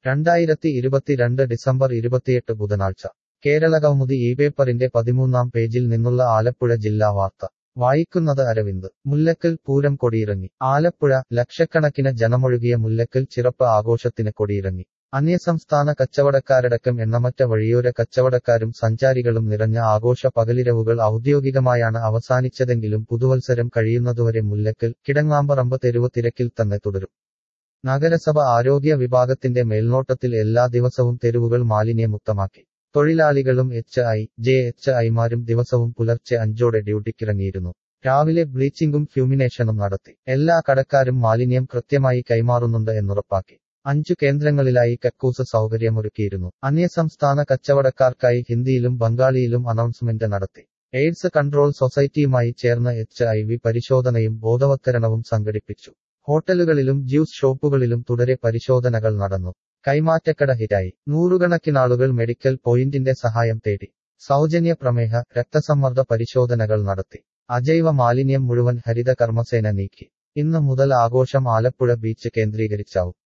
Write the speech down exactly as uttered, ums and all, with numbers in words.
രണ്ടായിരത്തി ഇരുപത്തിരണ്ട് ഡിസംബർ ഇരുപത്തിയെട്ട് ബുധനാഴ്ച കേരളകൗമുദി ഈ പേപ്പറിന്റെ പതിമൂന്നാം പേജിൽ നിന്നുള്ള ആലപ്പുഴ ജില്ലാ വാർത്ത വായിക്കുന്നത് അരവിന്ദ്. മുല്ലക്കൽ പൂരം കൊടിയിറങ്ങി. ആലപ്പുഴ. ലക്ഷക്കണക്കിന് ജനമൊഴുകിയ മുല്ലക്കൽ ചിറപ്പ് ആഘോഷത്തിന് കൊടിയിറങ്ങി. അന്യസംസ്ഥാന കച്ചവടക്കാരടക്കം എണ്ണമറ്റ വഴിയോര കച്ചവടക്കാരും സഞ്ചാരികളും നിറഞ്ഞ ആഘോഷ പകലിരവുകൾ ഔദ്യോഗികമായാണ് അവസാനിച്ചതെങ്കിലും പുതുവത്സരം കഴിയുന്നതുവരെ മുല്ലക്കൽ കിടങ്ങാമ്പറമ്പ് തെരുവ് തിരക്കിൽ തന്നെ തുടരും. നഗരസഭ ആരോഗ്യ വിഭാഗത്തിന്റെ മേൽനോട്ടത്തിൽ എല്ലാ ദിവസവും തെരുവുകൾ മാലിന്യമുക്തമാക്കി. തൊഴിലാളികളും എച്ച് ഐ ജെ എച്ച് ഐമാരും ദിവസവും പുലർച്ചെ അഞ്ചോടെ ഡ്യൂട്ടിക്കിറങ്ങിയിരുന്നു. രാവിലെ ബ്ലീച്ചിംഗും ഫ്യൂമിനേഷനും നടത്തി. എല്ലാ കടക്കാരും മാലിന്യം കൃത്യമായി കൈമാറുന്നുണ്ട് എന്നുറപ്പാക്കി. അഞ്ചു കേന്ദ്രങ്ങളിലായി കക്കൂസ് സൗകര്യമൊരുക്കിയിരുന്നു. അന്യസംസ്ഥാന കച്ചവടക്കാർക്കായി ഹിന്ദിയിലും ബംഗാളിയിലും അനൗൺസ്മെന്റ് നടത്തി. എയ്ഡ്സ് കൺട്രോൾ സൊസൈറ്റിയുമായി ചേർന്ന് എച്ച് ഐ വി പരിശോധനയും ബോധവത്കരണവും സംഘടിപ്പിച്ചു. ഹോട്ടലുകളിലും ജ്യൂസ് ഷോപ്പുകളിലും തുടരെ പരിശോധനകൾ നടന്നു. കൈമാറ്റക്കട ഹിറ്റായി. നൂറുകണക്കിനാളുകൾ മെഡിക്കൽ പോയിന്റിന്റെ സഹായം തേടി. സൗജന്യ പ്രമേഹ, രക്തസമ്മർദ്ദ പരിശോധനകൾ നടത്തി. അജൈവ മാലിന്യം മുഴുവൻ ഹരിത കർമ്മസേന നീക്കി. ഇന്ന് മുതൽ ആഘോഷം ആലപ്പുഴ ബീച്ച് കേന്ദ്രീകരിച്ചാവും.